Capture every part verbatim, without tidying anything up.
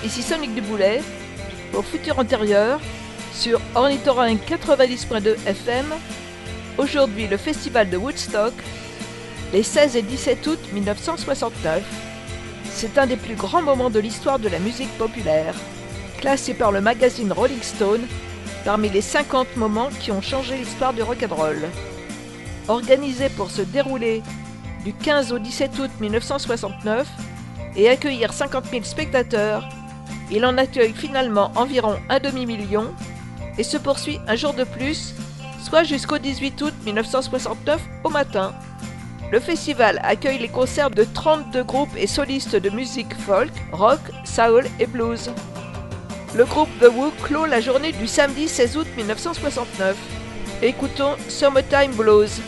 ici Sonic Duboulet pour Futur Antérieur sur Ornithorynque quatre-vingt-dix point deux F M. Aujourd'hui le festival de Woodstock, les seize et dix-sept août mille neuf cent soixante-neuf. C'est un des plus grands moments de l'histoire de la musique populaire, classé par le magazine Rolling Stone parmi les cinquante moments qui ont changé l'histoire du rock'n'roll. Organisé pour se dérouler du quinze au dix-sept août mille neuf cent soixante-neuf et accueillir cinquante mille spectateurs, il en accueille finalement environ un demi-million et se poursuit un jour de plus, soit jusqu'au dix-huit août mille neuf cent soixante-neuf au matin. Le festival accueille les concerts de trente-deux groupes et solistes de musique folk, rock, soul et blues. Le groupe The Who clôt la journée du samedi seize août mille neuf cent soixante-neuf. Écoutons Summertime Blues.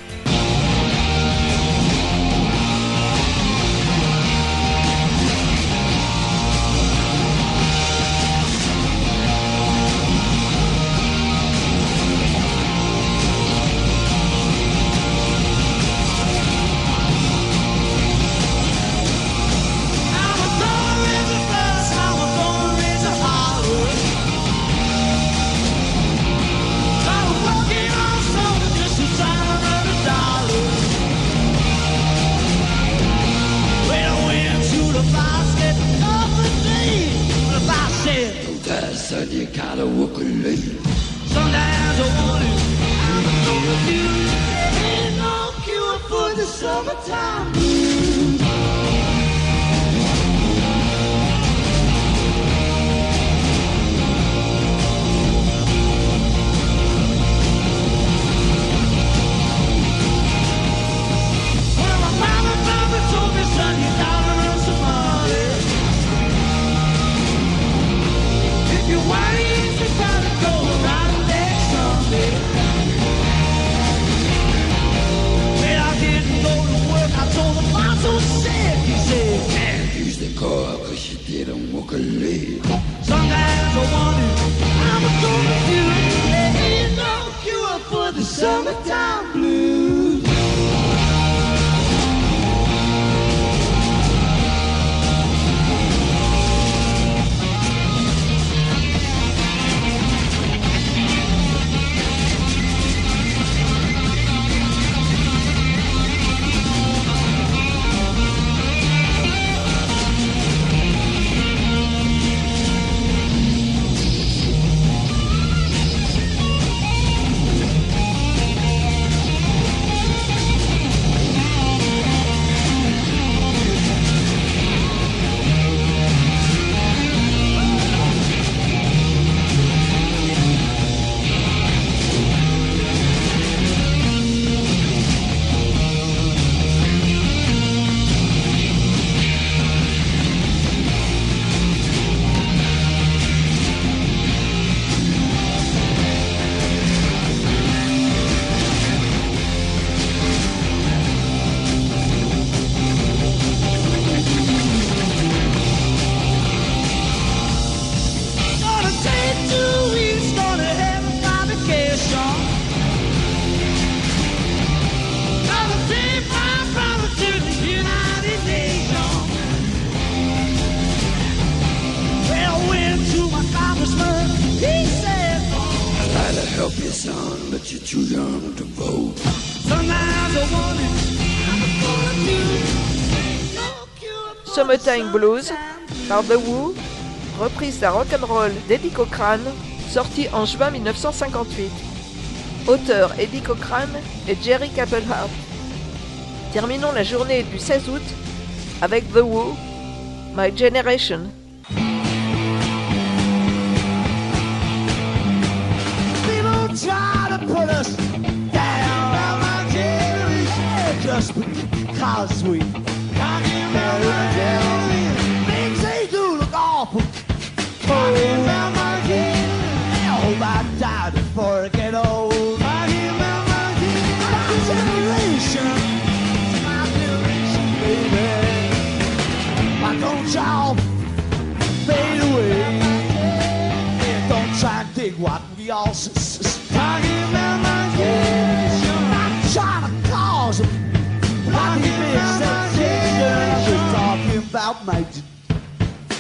Son, you gotta walk a lane. Sometimes I wonder how I'm gonna do. There ain't no cure for the summertime blues. Well, my mama, mama told me, son, you gotta earn some money. If you worry, you gotta go right next Sunday. Well, I didn't go to work. I told the boss I was sick. He said, Can't use the car cause you didn't walk a leg. sometimes I wonder how I'm gonna do. There ain't no cure for the summertime blues. Gonna take two weeks, gonna have a fabrication. Gonna take my brother to the United Nations. Well, I went to my congressman, he said, I try to help you, son, but you're too young to vote. sometimes I wonder how I'm gonna do. No cure for the Summertime Blues summertime par The Who, reprise d'un rock'n'roll d'Eddie Cochran, sorti en juin mille neuf cent cinquante-huit. Auteurs Eddie Cochran et Jerry Capelhart. Terminons la journée du seize août avec The Who, My Generation. People try to put us down by my generation just because we talking about my generation. Things they do look awful. Talking about my generation. I hope I die before I get old. Talking about my generation. My generation, baby. Why don't y'all fade away? Yeah, don't try and dig what we all s- s- s- talking about my generation. Not trying to cause them. Not to be accepted. Just talking about my generation.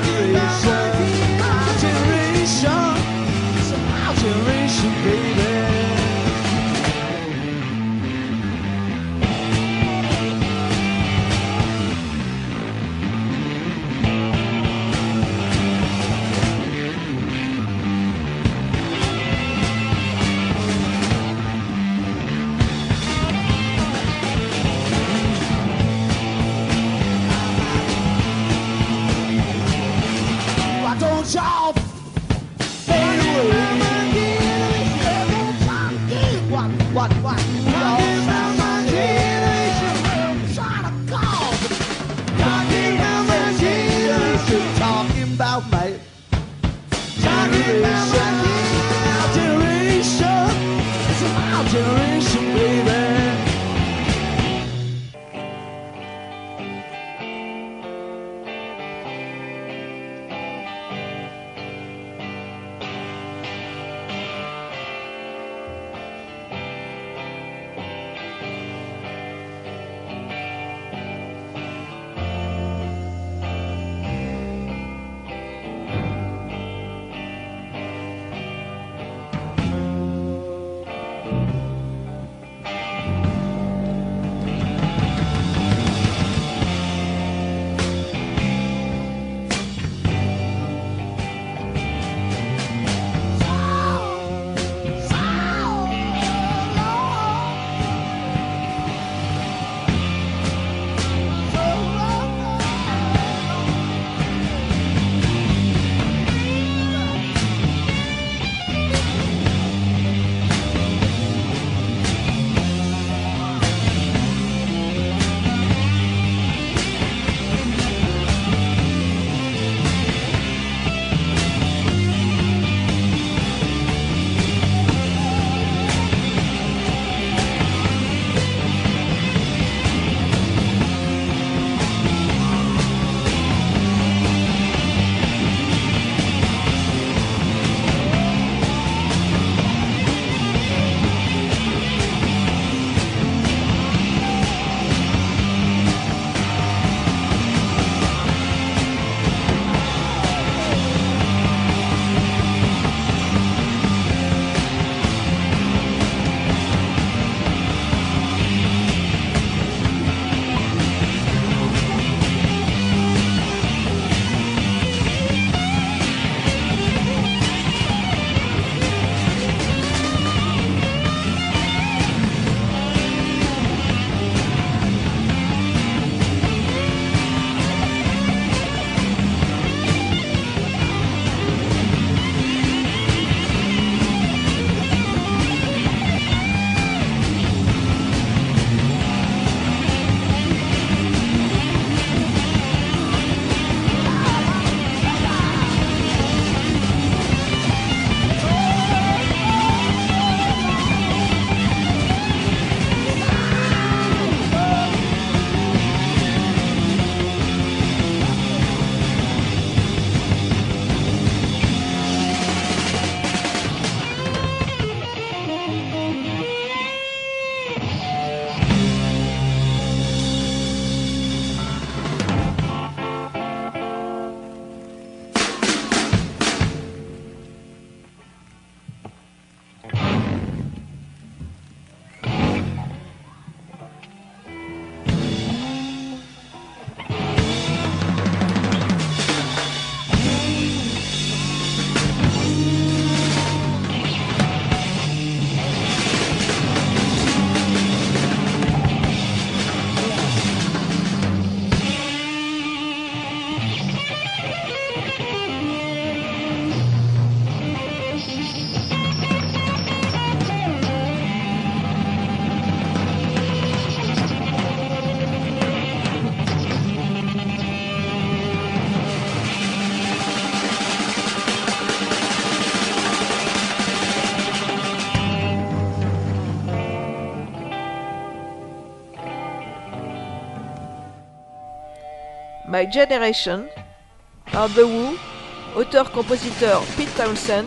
My Generation par The Who, auteur-compositeur Pete Townshend.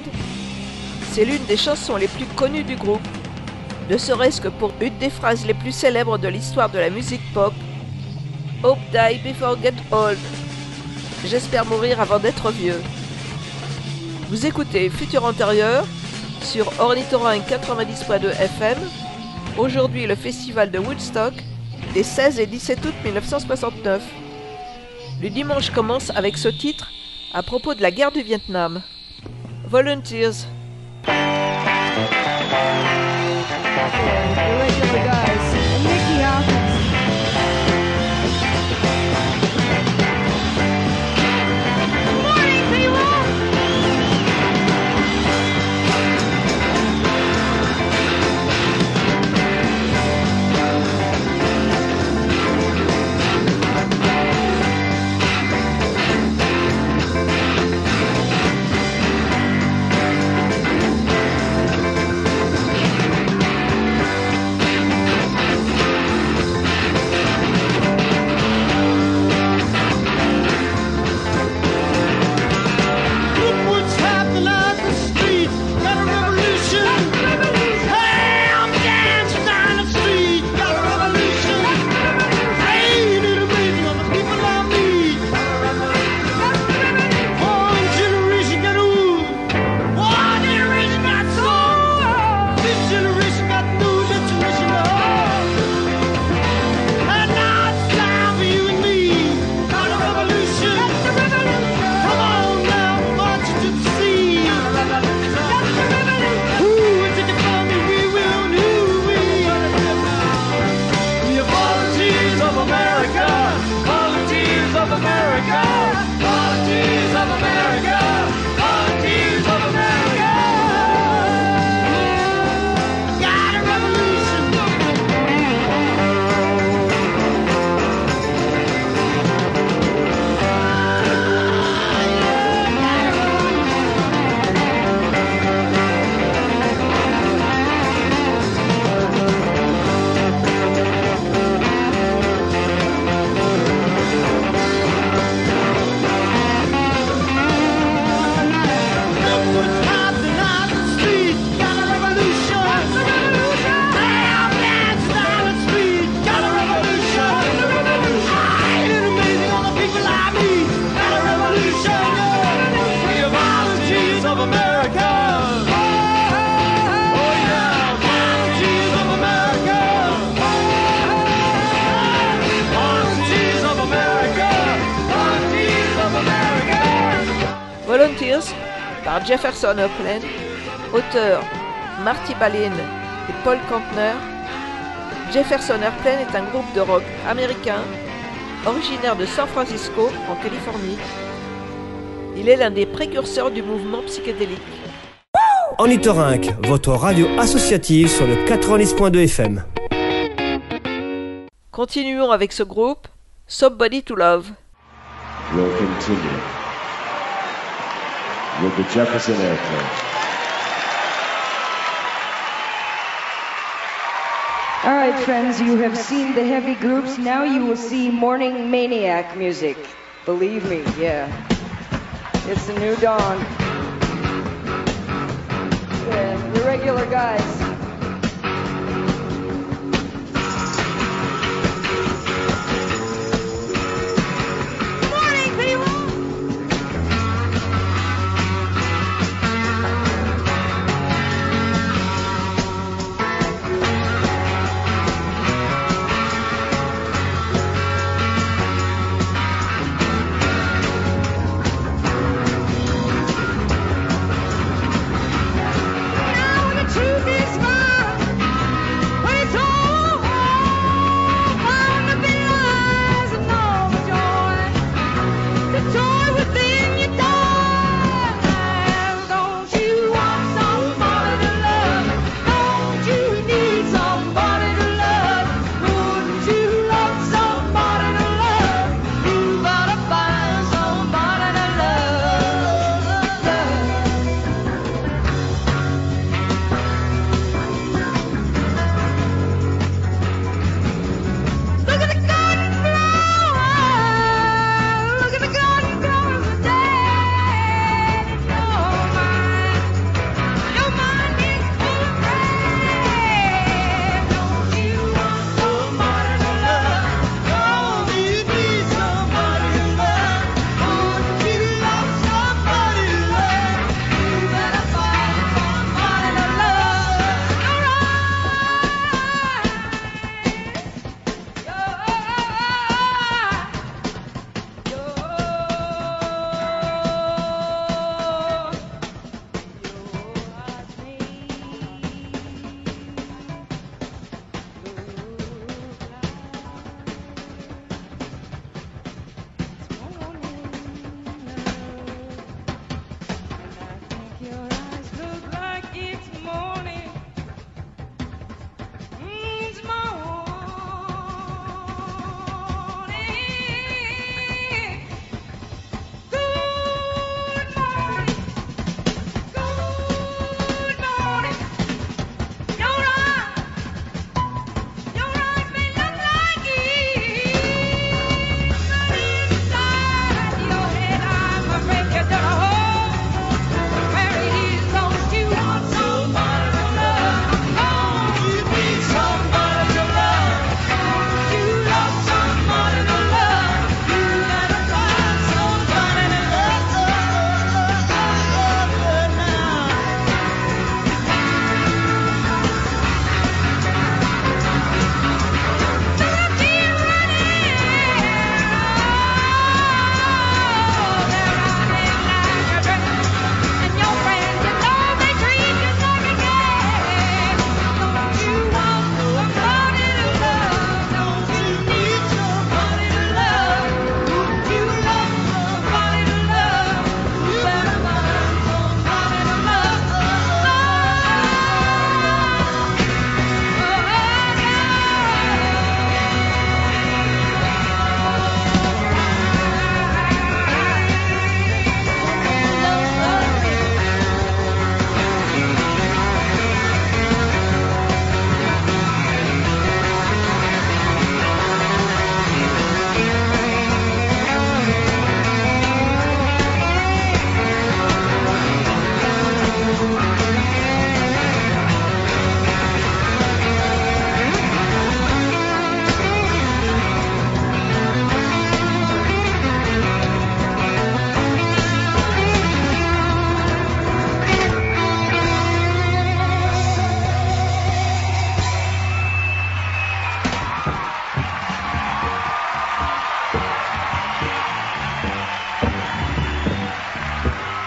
C'est l'une des chansons les plus connues du groupe, ne serait-ce que pour une des phrases les plus célèbres de l'histoire de la musique pop, Hope Die Before Get Old. j'espère mourir avant d'être vieux. Vous écoutez Futur Antérieur sur Ornithorynque quatre-vingt-dix point deux F M. Aujourd'hui, le festival de Woodstock des seize et dix-sept août mille neuf cent soixante-neuf. Le dimanche commence avec ce titre à propos de la guerre du Vietnam. Volunteers. Volunteers par Jefferson Airplane, auteur Marty Balin et Paul Kantner. Jefferson Airplane est un groupe de rock américain originaire de San Francisco en Californie. Il est l'un des précurseurs du mouvement psychédélique. Ornithorynque, votre radio associative sur le quatre-vingt-dix point deux F M. Continuons avec ce groupe, Somebody to Love. We'll continue with the Jefferson Airplane. All right, friends, you have seen the heavy groups. Now you will see morning maniac music. Believe me, yeah. It's the new dawn. Yeah, the regular guys. Truth is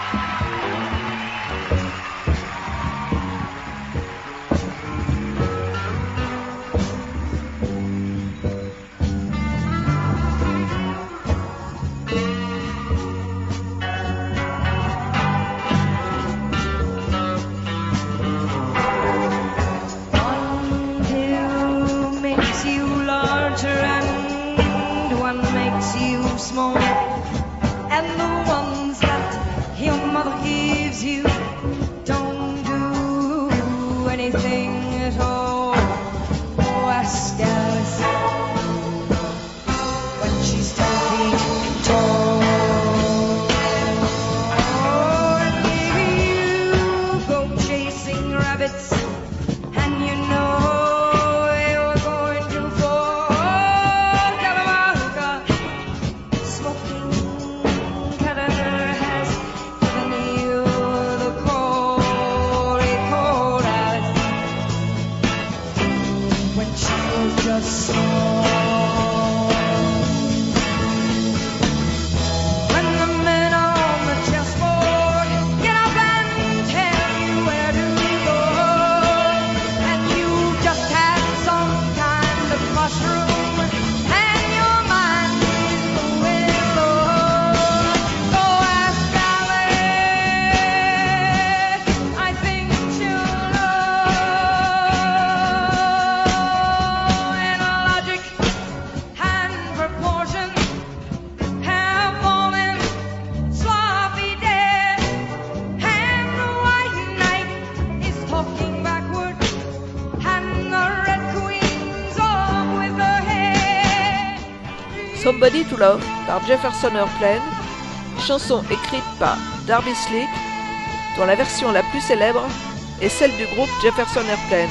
Somebody to Love par Jefferson Airplane, chanson écrite par Darby Slick, dont la version la plus célèbre est celle du groupe Jefferson Airplane.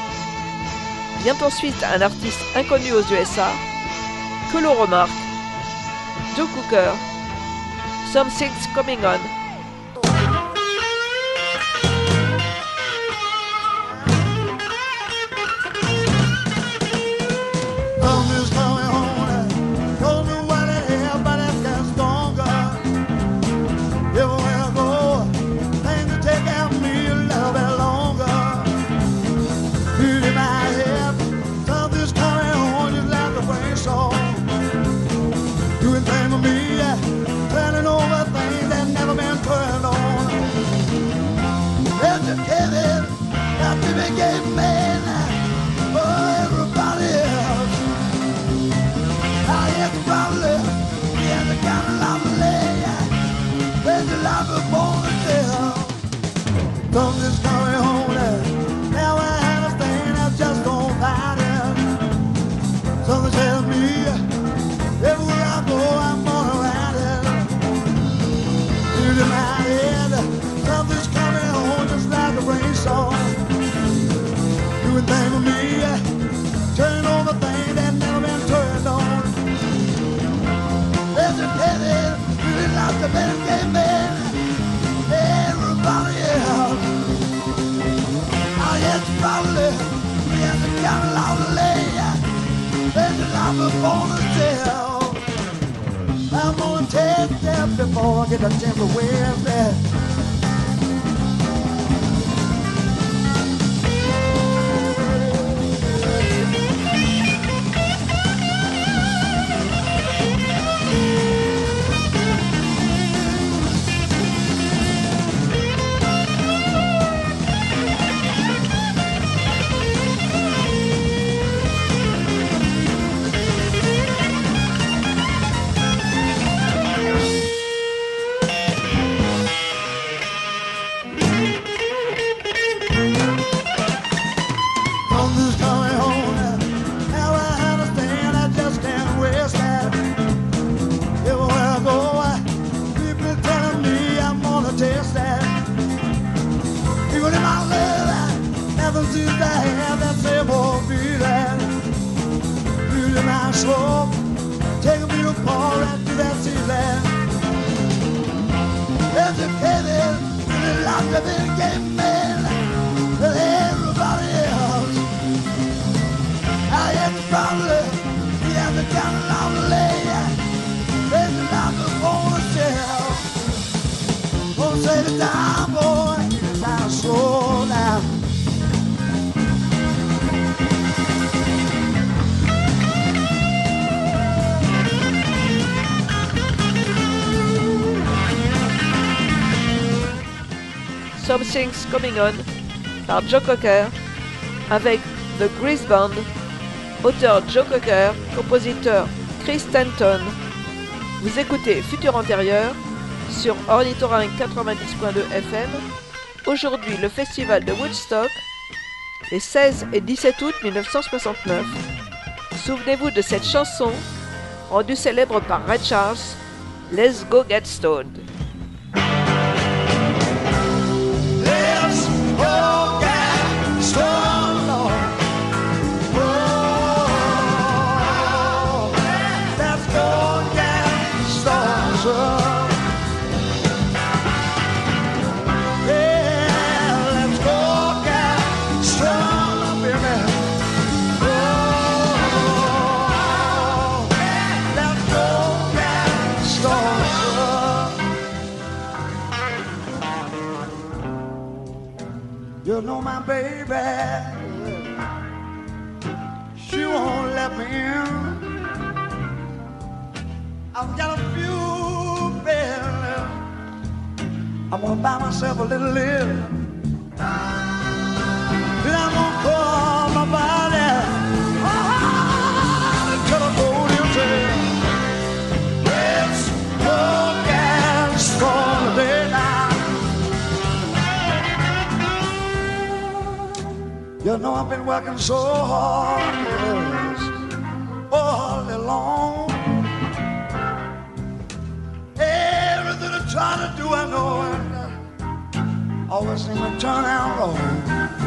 Vient ensuite un artiste inconnu aux U S A, que l'on remarque, Joe Cooker, Something's Coming On. Something's coming home now I understand, I just don't find it. Something tells me everywhere I go I'm gonna ride it. In my head, something's coming home just like a rain song. Doing things with me, turning over things that never been turned on. There's a heavy, really lots of better game man. Everybody else, I guess probably we have to count a lot of lay. There's a lot before the tell. I'm gonna take that before I get a chance to wear that. Take it down, boy, take it down, slow down. Something's Coming On par Joe Cocker avec The Grease Band, auteur Joe Cocker, compositeur Chris Stanton. Vous écoutez Futur Antérieur sur Ornithorynque quatre-vingt-dix point deux F M. Aujourd'hui, le festival de Woodstock, les seize et dix-sept août mille neuf cent soixante-neuf. Souvenez-vous de cette chanson, rendue célèbre par Ray Charles, Let's Go Get Stoned. Let's go get stoned, Lord. Oh, let's go get stoned, son. Yeah, let's go get stoned, baby. Oh, let's go get stoned, son. You know my baby, she won't let me in. I've got a few bills, I'm gonna buy myself a little live. Then I'm gonna call my body oh, to the ponytail. Let's go get strong today now. You know I've been working so hard, yes, all day long. Everything I try to do, I know it always seems to turn out wrong.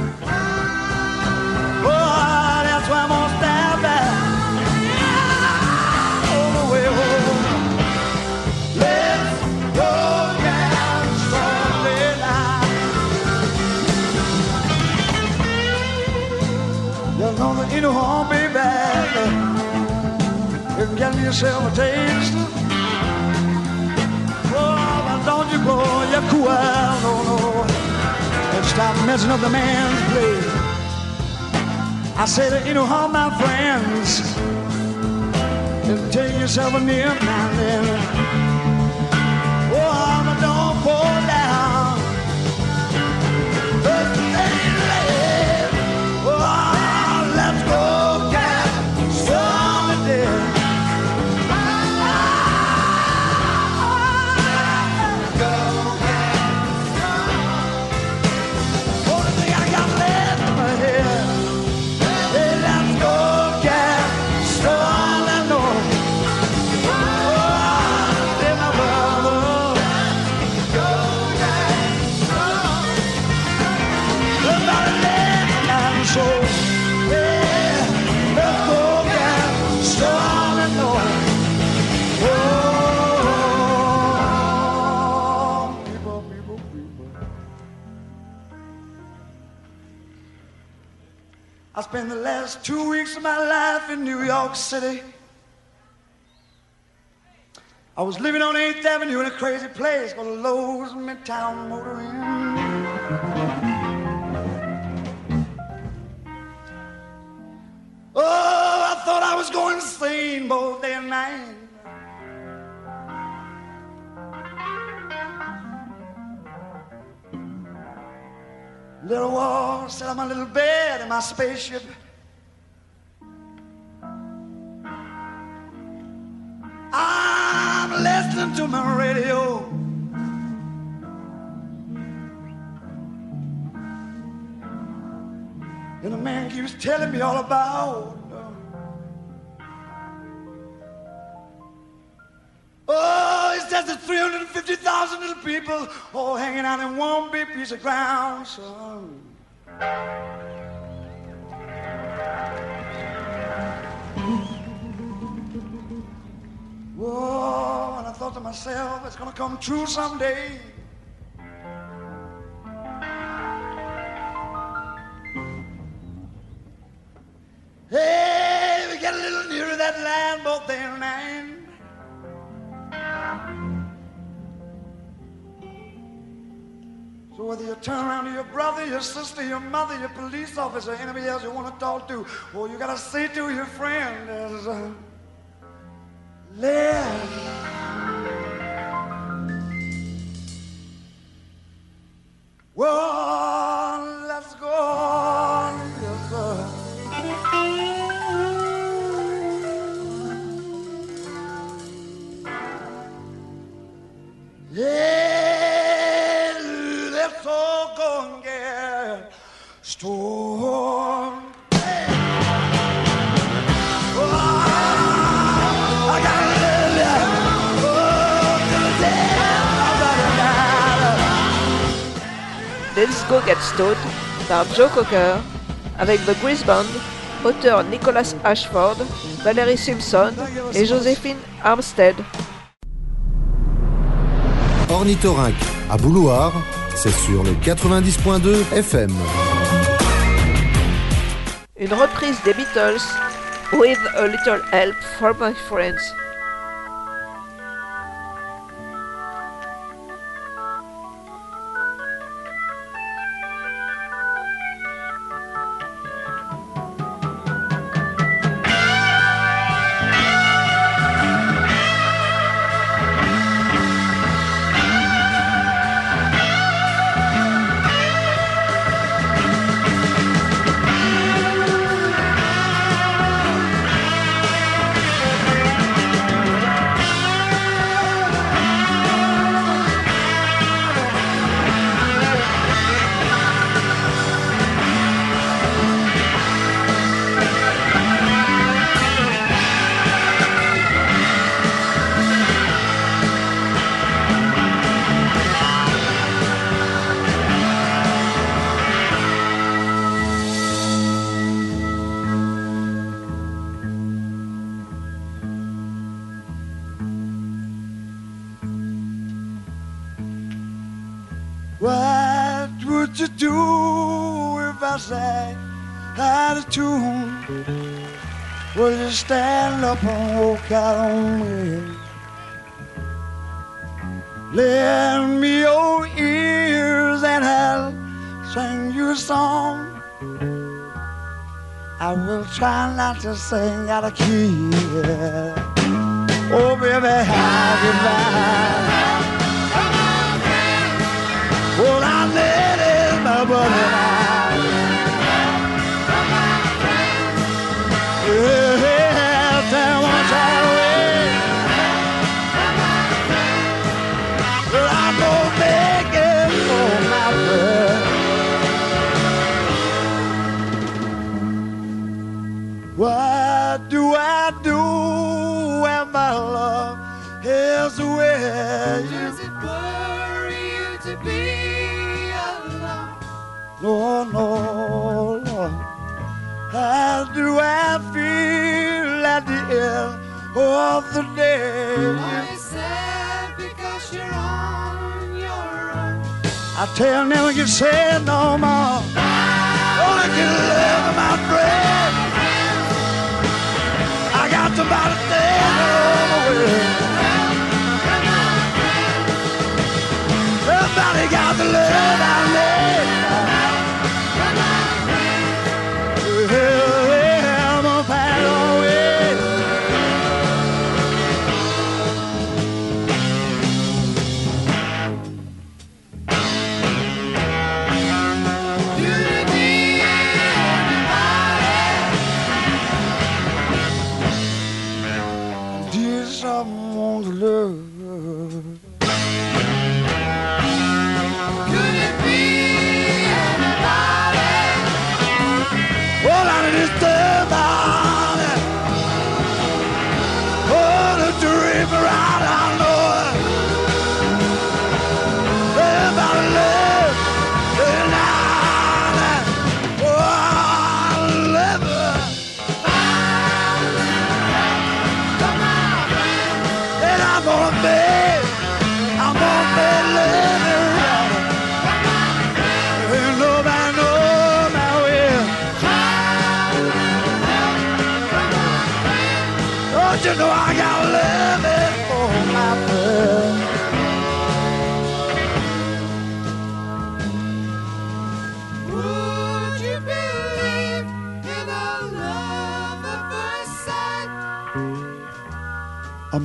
Oh, that's why I'm gonna stand back all the way home. Let's go down slowly now. You know that you know home, baby. You can get yourself a taste. Oh, but don't you go, you're cool, no, no. And stop messing up the man's play. I say that you know how my friends, and take yourself a nip now and then. Oh, but don't fall down. But lady, oh, let's go get some today. I spent the last two weeks of my life in New York City. I was living on eighth Avenue in a crazy place called Lowe's Midtown Motor Inn. Oh, I thought I was going insane both day and night. Little wall, sat on my little bed in my spaceship. I'm listening to my radio. And the man keeps telling me all about oh, he says there's three hundred fifty thousand little people all hanging out in one big piece of ground, son. Whoa, and I thought to myself, it's gonna come true someday. Hey, we get a little nearer that land both day and night. So whether you turn around to your brother, your sister, your mother, your police officer, anybody else you want to talk to, all you gotta say to your friend is, uh, let's well, let's go on, yes, sir. Yeah, let's all go and get storm. Hey. Oh, I gotta live it. Oh, to the day. Let's Go Get Stoned par Joe Cocker avec The Grease Band, auteur Nicholas Ashford, Valerie Simpson et Joséphine Armstead. Ornithorynque à Boulouard, c'est sur le quatre-vingt-dix point deux F M. Une reprise des Beatles, With a Little Help from My Friends. What would you do if I sang out of tune? Would you stand up and walk out on me? Lend me your ears and I'll sing you a song. I will try not to sing out of key. Oh, baby, how goodbye. All I need is my buddy now. Yeah, tell one time away. But I'm gonna make it for my friend. What do I do when my love is away? Does it worry you to be? No, no, no. How do I feel at the end of the day? Are you sad because you're on your own? I tell you, never can say no more. Only can live my friend. I got somebody staying on the way. Somebody got the love I need.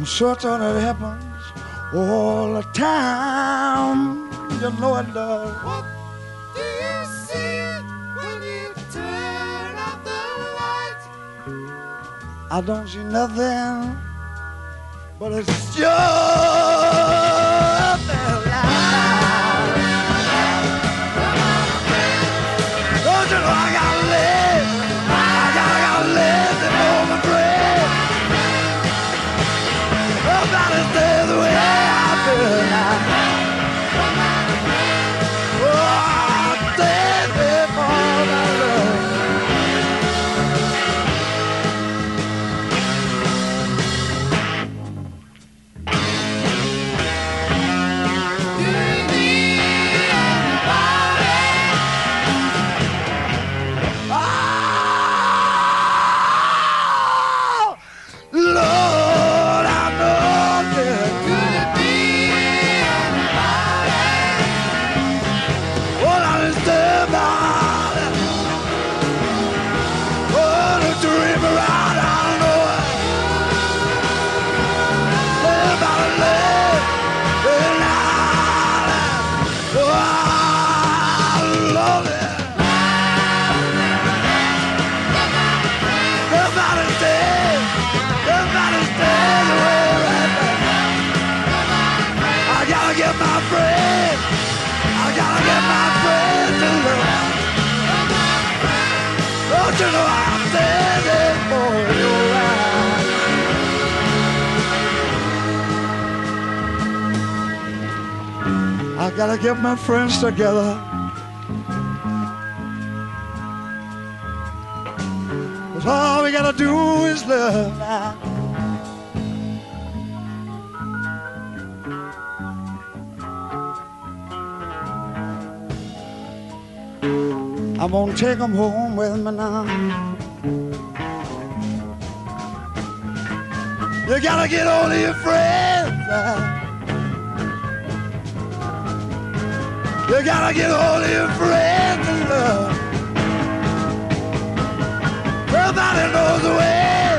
I'm certain it happens all the time. You know it does. What do you see when you turn off the light? I don't see nothing, but it's just the light. Don't you know I gotta live? I gotta, gotta live to know my breath. Nobody stays the way I feel now. You know I'm standing for your right. I gotta get my friends together. Cause all we gotta do is love now. I'm gonna take them home with me now. You gotta get all of your friends now. You gotta get all of your friends in love. Somebody knows the way.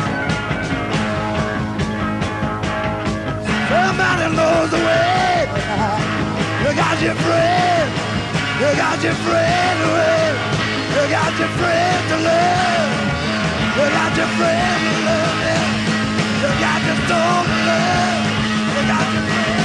Somebody knows the way. You got your friends. You got your friend to love. You got your friend to love. You got your friend to love. Yeah. You got your soul to love. You got your friend.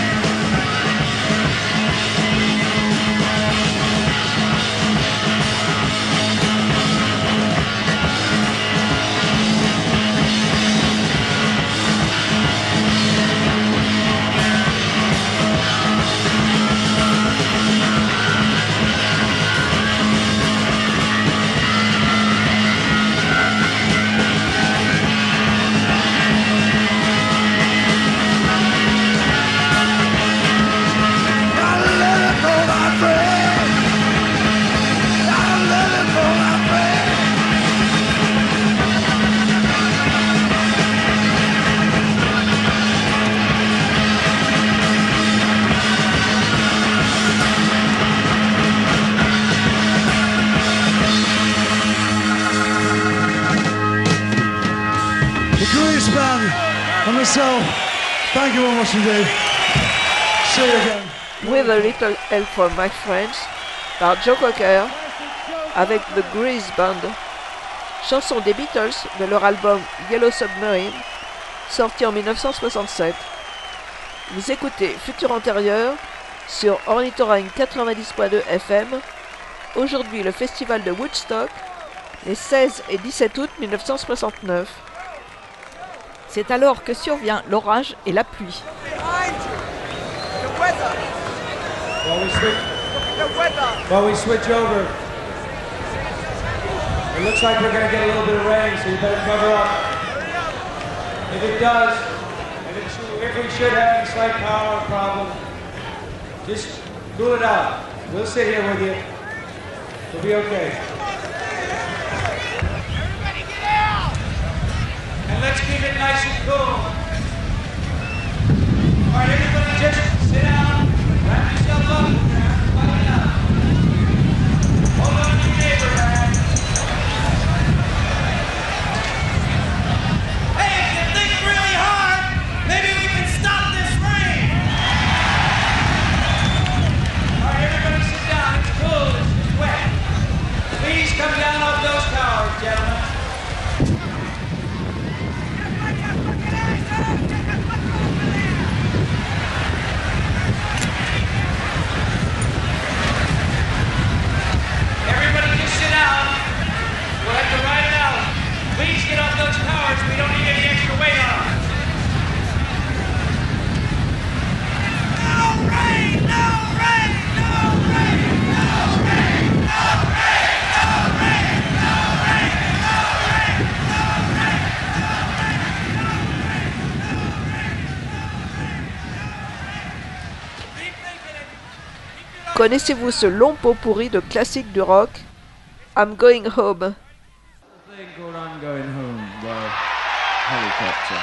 Myself, thank you very much indeed. See you again. With a Little Help from My Friends par Joe Cocker avec The Grease Band, chanson des Beatles de leur album Yellow Submarine sorti en mille neuf cent soixante-sept. Vous écoutez Futur Antérieur sur Ornithorynque quatre-vingt-dix point deux F M. Aujourd'hui le festival de Woodstock les seize et dix-sept août mille neuf cent soixante-neuf. C'est alors que survient l'orage et la pluie. While we switch, while we switch over, it looks like we're going to get a little bit of rain, so you better cover up. If it does, if, it should, if we should have any slight power problem, just cool it out. We'll sit here with you. We'll be okay. Everybody get out! And let's keep it nice and cool. All right, everybody just sit down, wrap yourself up, button up. Hold on to your neighbor, man. Hey, if you think really hard, Connaissez-vous ce long pot pourri de classiques du rock? I'm Going Home. Thing called I'm Going Home by Helicopter.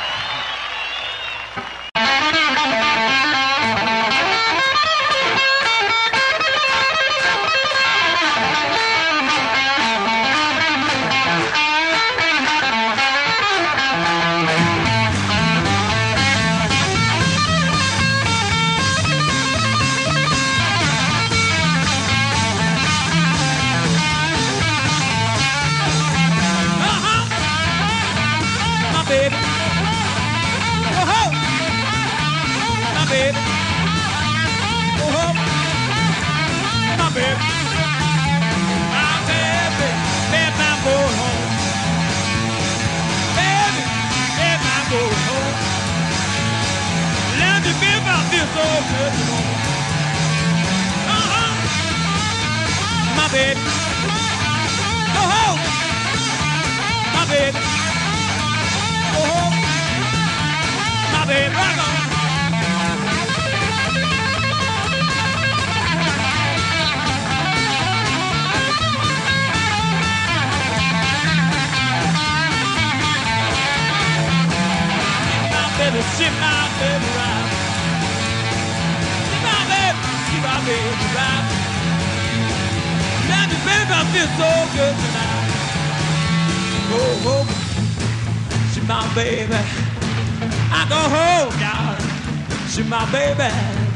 My baby, go home. My baby, go home. My baby, rock on. My baby, ship my baby right. Ship my baby, ship my baby right. Baby, I feel so good tonight. Oh, oh, she's my baby. I go home, darling. She's my baby.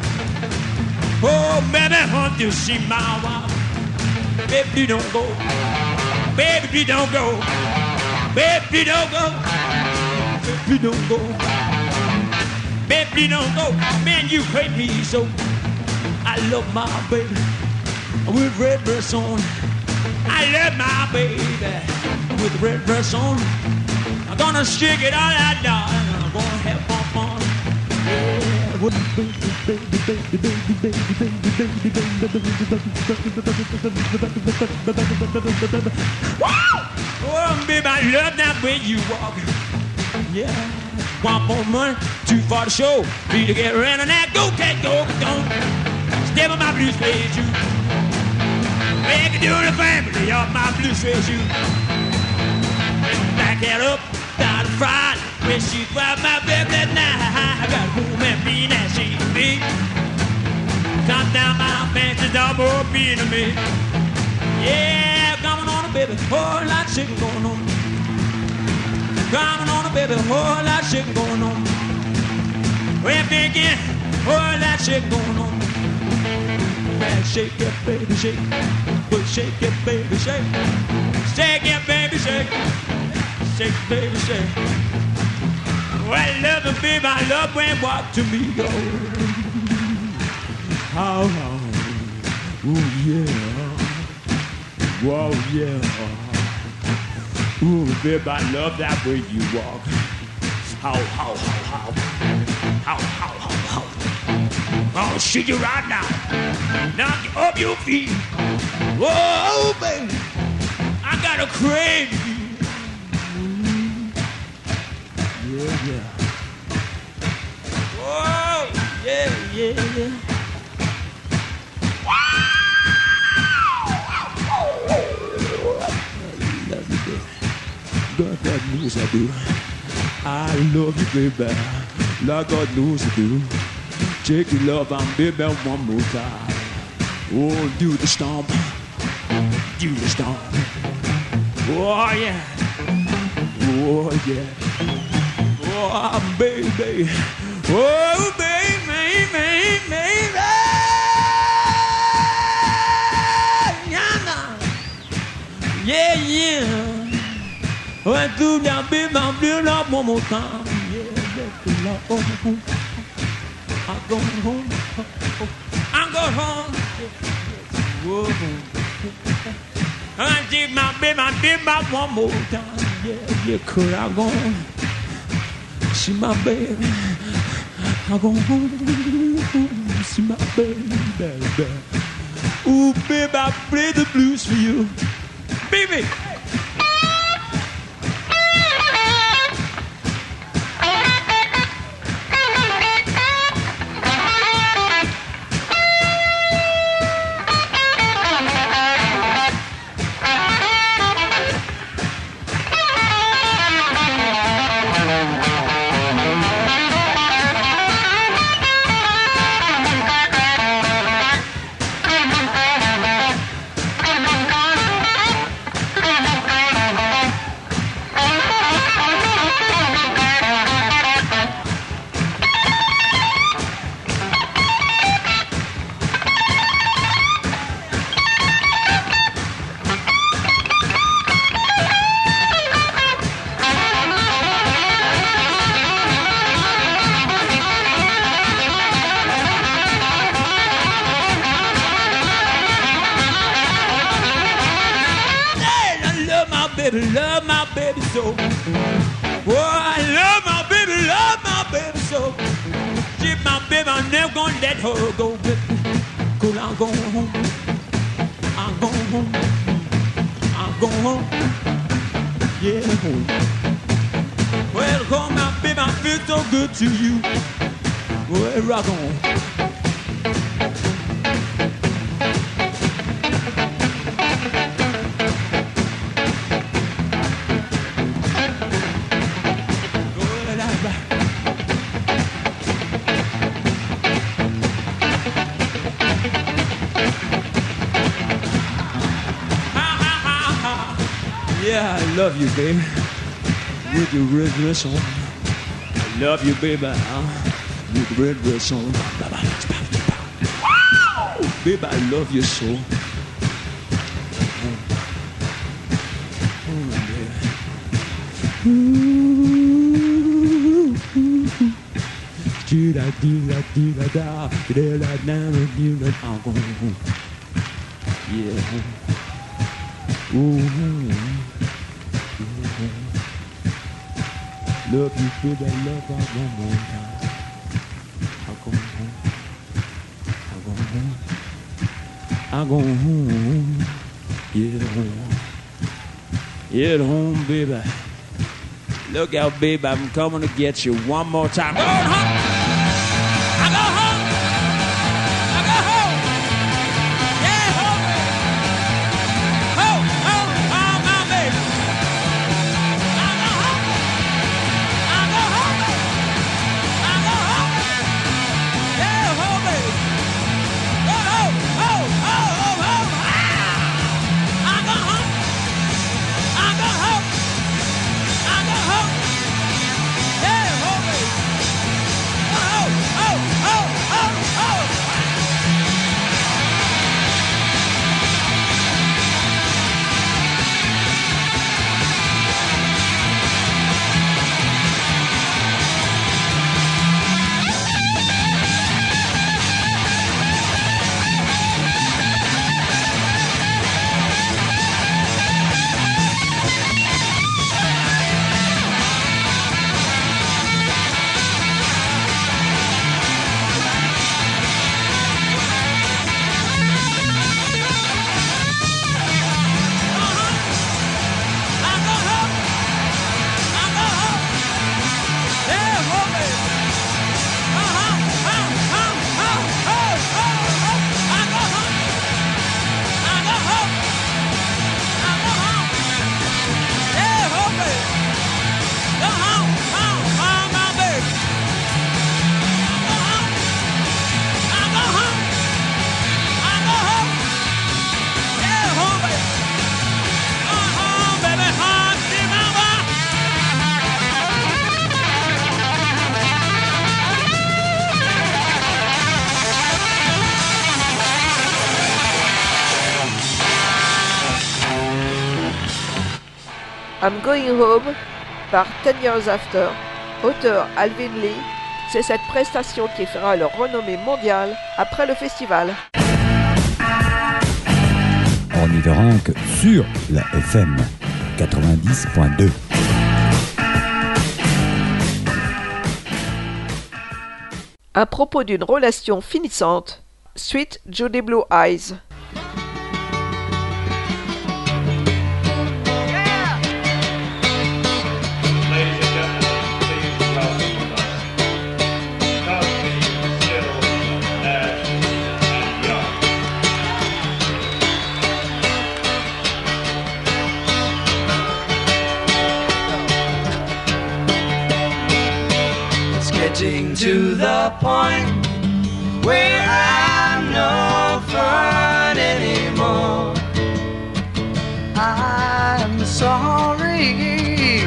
Oh, baby, hunt you, she's my wife. Baby, you don't go. Baby, you don't go. Baby, you don't go. Baby, you don't go. Baby, you don't go. Man, you hate me so. I love my baby with red dress on. I love my baby with red dress on. I'm gonna shake it all out, darling. I'm gonna have fun, fun. Yeah. Oh, baby, I love that way you walk. Yeah. One for money, two for the show. Three to get around and that. Go, cat, go, go. Step on my blues, play you. Baby, do the family of my blue suede shoe. Back it up, down the front. When she found my baby that night, I got a woman being as she be. Come down my fancy double being to me. Yeah, coming on a baby, whole lot of shaking going on. Coming on a baby, whole lot of shaking going on. Well, begin, whole lot of shaking going on. Man, shake it, baby, shake. But shake it, baby, shake. Shake it, baby, shake. Shake it, baby, shake. Well, I love it, baby, I love when you walk to me, go. How, how, ooh, yeah. Whoa, yeah. Ooh, baby, I love that way you walk. How, how, how, how. How, how, how, how. I'll shake you right now. Knock you up your feet. Whoa, baby, I got a crave for you. Yeah, yeah. Whoa, yeah, yeah, yeah. I love you, baby. God, God knows I do. I love you, baby. Lord, God knows I do. Take your love and baby one more time. Oh, do the stomp. Do the stomp. Oh, yeah. Oh, yeah. Oh, baby. Oh, baby, baby, baby. Yeah, yeah. Oh, I do that, baby. I'm doing that one more time. Yeah, that's love. I'm going home. I'm going home. Whoa. I did my baby, I did my one more time. Yeah, yeah, could I go home? See my baby. I go home. See my baby, baby. Ooh, baby, I play the blues for you, baby. baby, love my baby so. Oh, I love my baby, love my baby so. She's my baby, I'm never gonna let her go, baby. Cause I'm going home, I'm going home, I'm going home, yeah, home. Well, come my baby, I feel so good to you. Well, rock on. Yeah, I love you, baby. With your red dress on. I love you, baby. Uh, with the red dress on. Baby, I love you so. Oh, baby. Yeah. Ooh. Love you, baby, I love you one more time. I go home, I go home, I go home, get home, get home, baby. Look out, baby, I'm coming to get you one more time. Go home, I go home, I go home, yeah, home, home, home, home, my baby. I'm Going Home par Ten Years After, auteur Alvin Lee. C'est cette prestation qui fera leur renommée mondiale après le festival. Ornithorynque sur la F M quatre-vingt-dix point deux. À propos d'une relation finissante, Sweet Judy Blue Eyes. Getting to the point where I'm no fun anymore. I'm sorry.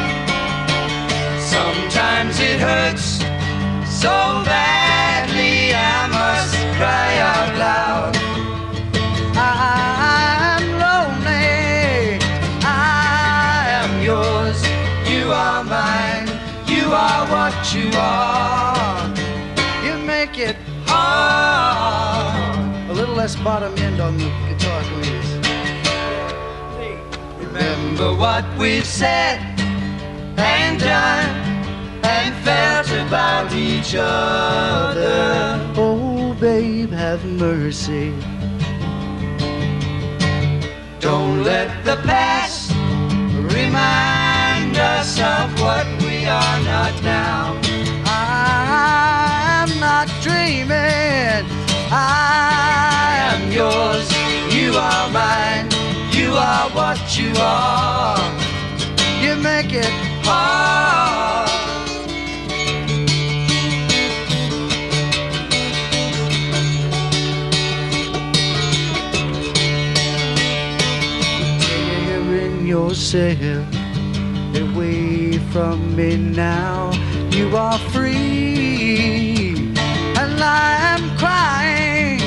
Sometimes it hurts so badly I must cry out loud. I'm lonely. I am yours. You are mine. You are what you are. You make it hard. A little less bottom end on the guitar, please. Remember remember what we've said and done and felt about each other. Oh, babe, have mercy. Don't let the past remind us of what we are not now. I'm not dreaming. I am yours. You are mine. You are what you are. You make it hard. Tearing yourself away from me now. You are free, and I am crying.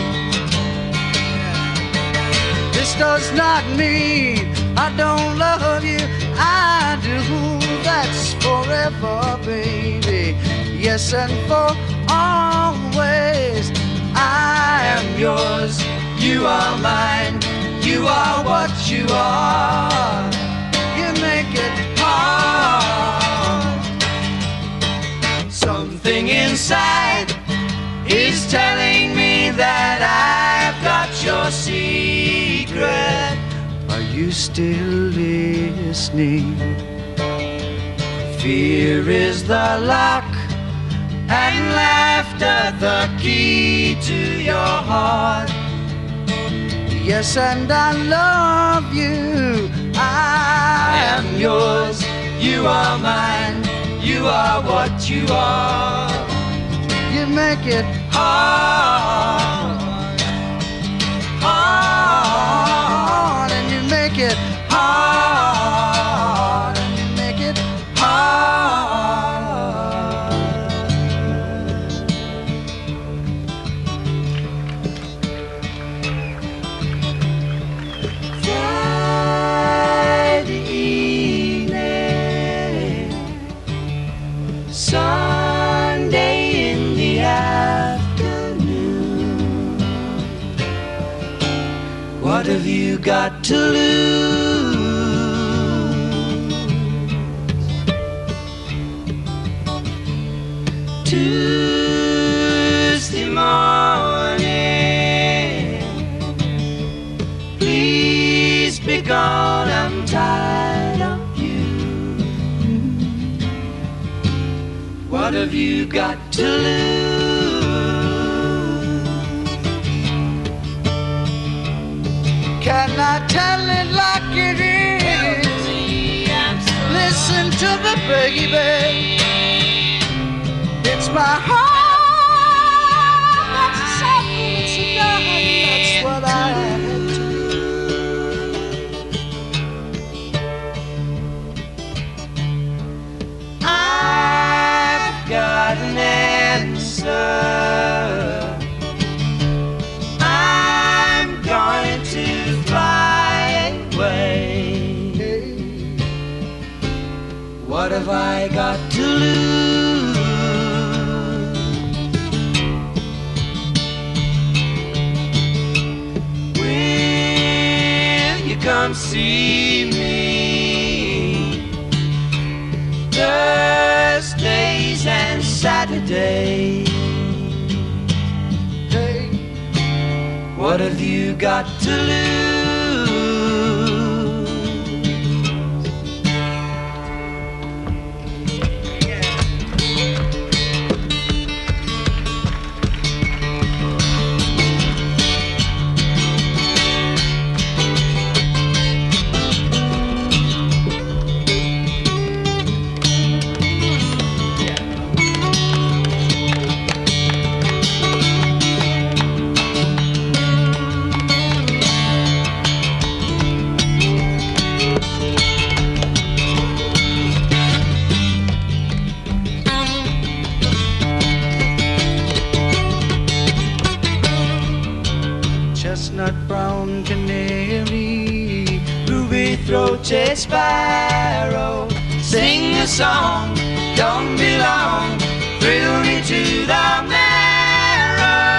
This does not mean I don't love you. I do. That's forever, baby. Yes, and for always. I am yours. You are mine. You are what you are. You make it hard. Something inside is telling me that I've got your secret. Are you still listening? Fear is the lock and laughter the key to your heart. Yes, and I love you. I am yours. You are mine. You are what you are. You make it hard, hard, and you make it hard, and you make it Friday evening, Sunday in the afternoon. What have you got to lose? Tuesday morning, please be gone, I'm tired of you. What have you got to lose? Can I tell it like it is? Listen to the baby. It's my heart that's suffering, so darling, that's what I had to do. I've got an answer. I'm going to fly away. What have I got to lose? Come see me Thursdays and Saturdays. Hey, what have you got to lose? Chestnut brown canary, ruby-throated sparrow, sing a song, don't be long, thrill me to the marrow.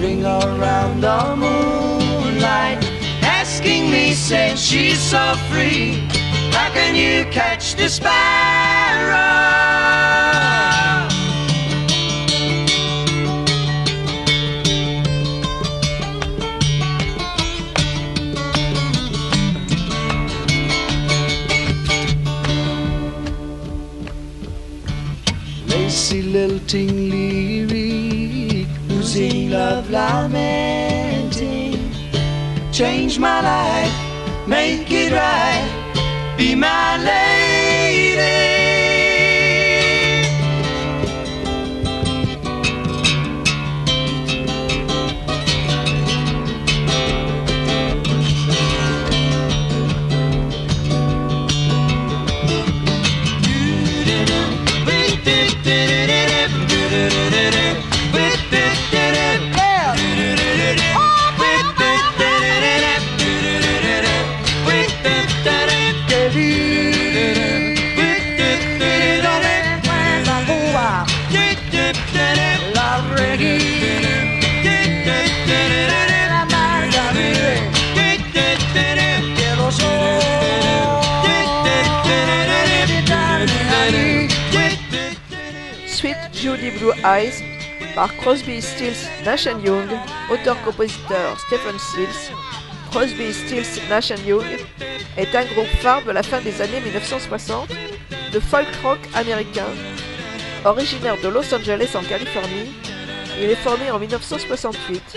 ring around the moonlight, asking me, saying she's so free. How can you catch the sparrow? Lacy lilting lyric, losing love lamenting. Change my life, make it right, be my lady. Sweet Judy Blue Eyes par Crosby, Stills, Nash and Young, auteur-compositeur Stephen Stills. Crosby, Stills, Nash and Young est un groupe phare de la fin des années mille neuf cent soixante de folk rock américain. Originaire de Los Angeles en Californie, il est formé en mille neuf cent soixante-huit.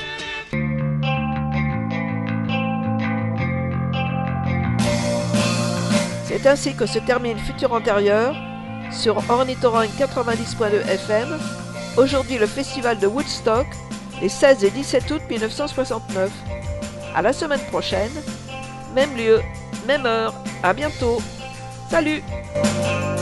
C'est ainsi que se termine Futur Antérieur sur Ornithorynque quatre-vingt-dix point deux F M. Aujourd'hui le festival de Woodstock, les seize et dix-sept août mille neuf cent soixante-neuf. À la semaine prochaine, même lieu, même heure, à bientôt. Salut!